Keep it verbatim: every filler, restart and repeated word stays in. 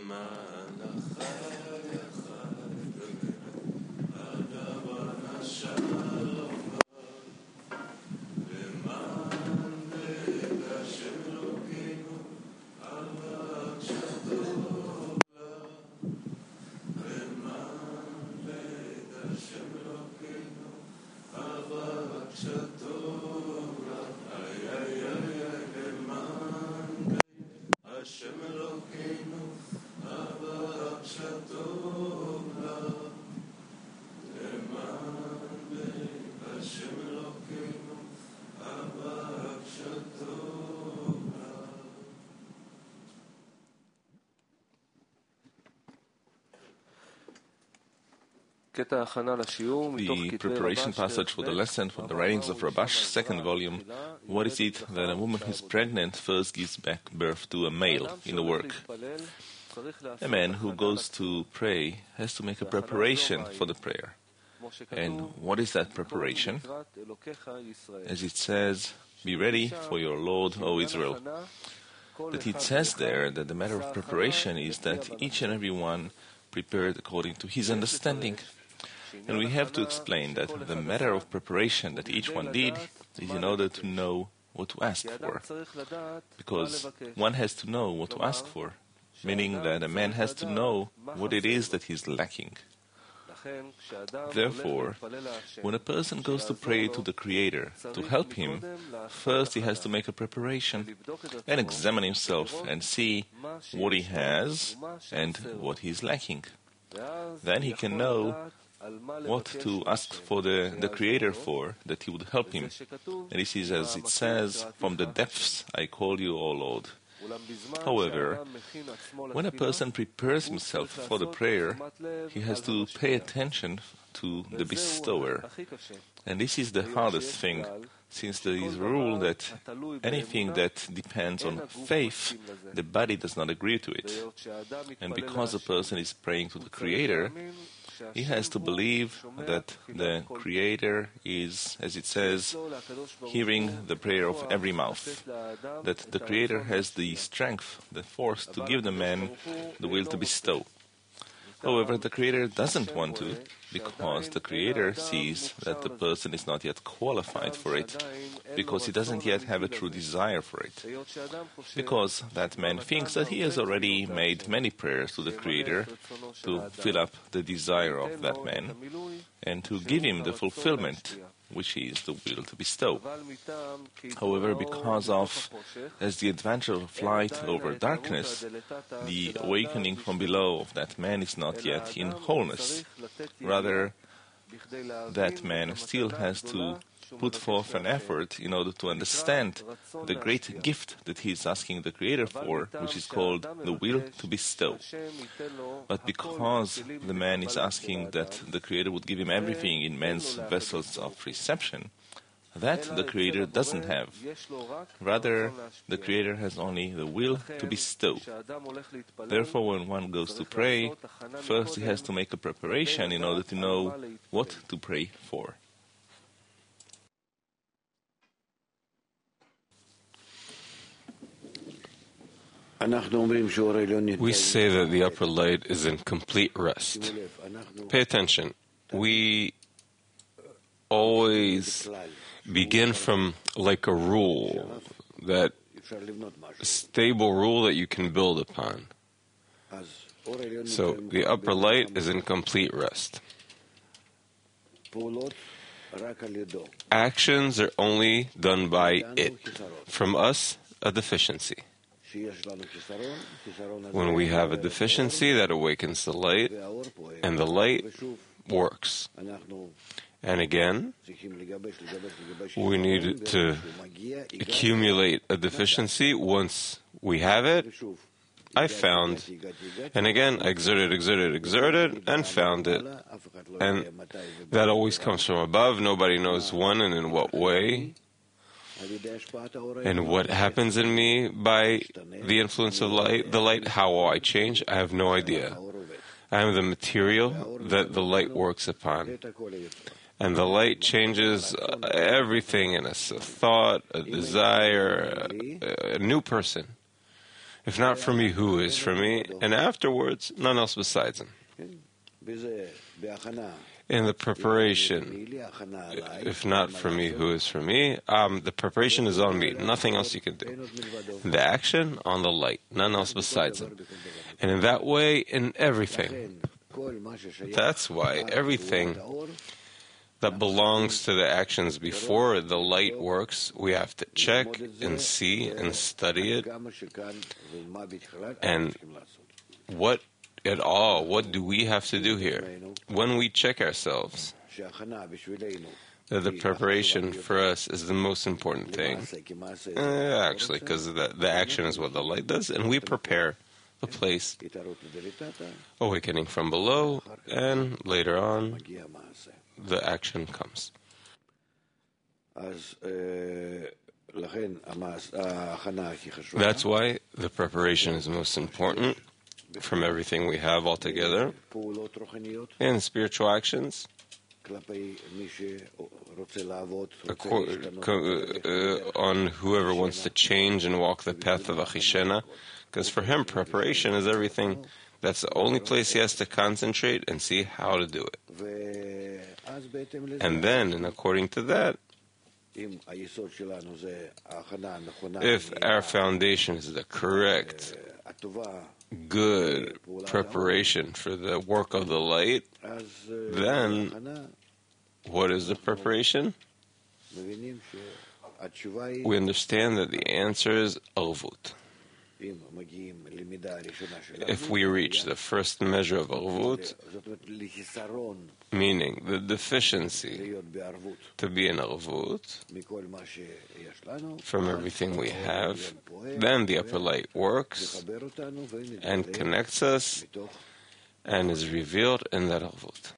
The preparation passage for the lesson from the writings of Rabash, second volume. What is it that a woman who is pregnant first gives back birth to a male in the work? A man who goes to pray has to make a preparation for the prayer. And what is that preparation? As it says, be ready for your Lord, O Israel. That it says there that the matter of preparation is that each and every one prepared according to his understanding. And we have to explain that the matter of preparation that each one did is in order to know what to ask for. Because one has to know what to ask for, meaning that a man has to know what it is that he's lacking. Therefore, when a person goes to pray to the Creator to help him, first he has to make a preparation and examine himself and see what he has and what he is lacking. Then he can know what to ask for the, the Creator for, that he would help him. And this is as it says, from the depths I call you, O Lord. However, when a person prepares himself for the prayer, he has to pay attention to the bestower. And this is the hardest thing, since there is a rule that anything that depends on faith, the body does not agree to it. And because a person is praying to the Creator, he has to believe that the Creator is, as it says, hearing the prayer of every mouth, that the Creator has the strength, the force to give the man the will to bestow. However, the Creator doesn't want to, because the Creator sees that the person is not yet qualified for it, because he doesn't yet have a true desire for it. Because that man thinks that he has already made many prayers to the Creator to fill up the desire of that man and to give him the fulfillment, which is the will to bestow. However, because of, as the advantage of light over darkness, the awakening from below of that man is not yet in wholeness. Rather, that man still has to put forth an effort in order to understand the great gift that he is asking the Creator for, which is called the will to bestow. But because the man is asking that the Creator would give him everything in man's vessels of reception, that the Creator doesn't have. Rather, the Creator has only the will to bestow. Therefore, when one goes to pray, first he has to make a preparation in order to know what to pray for. We say that the upper light is in complete rest. Pay attention. We always begin from like a rule, that stable rule that you can build upon. So the upper light is in complete rest. Actions are only done by it. From us, a deficiency. When we have a deficiency, that awakens the light, and the light works. And again, we need to accumulate a deficiency. Once we have it, I found, and again, I exerted, exerted, exerted, and found it. And that always comes from above. Nobody knows when and in what way. And what happens in me by the influence of light, the light, how will I change? I have no idea. I am the material that the light works upon. And the light changes everything in us, a thought, a desire, a, a new person. If not for me, who is for me? And afterwards, none else besides him. In the preparation, if not for me, who is for me? Um, the preparation is on me, nothing else you can do. The action, on the light, none else besides him. And in that way, in everything. That's why everything that belongs to the actions before the light works, we have to check and see and study it. And what at all, what do we have to do here? When we check ourselves, that the preparation for us is the most important thing. Uh, actually, because the, the action is what the light does, and we prepare the place, awakening from below, and later on, the action comes. That's why the preparation is most important from everything we have altogether, and spiritual actions, Acor- uh, on whoever wants to change and walk the path of Achishena, because for him preparation is everything. That's the only place he has to concentrate and see how to do it. And then, and according to that, if our foundation is the correct, good preparation for the work of the light, then what is the preparation? We understand that the answer is Arvut. If we reach the first measure of Arvut, meaning the deficiency to be in Arvut from everything we have, then the upper light works and connects us and is revealed in that Arvut.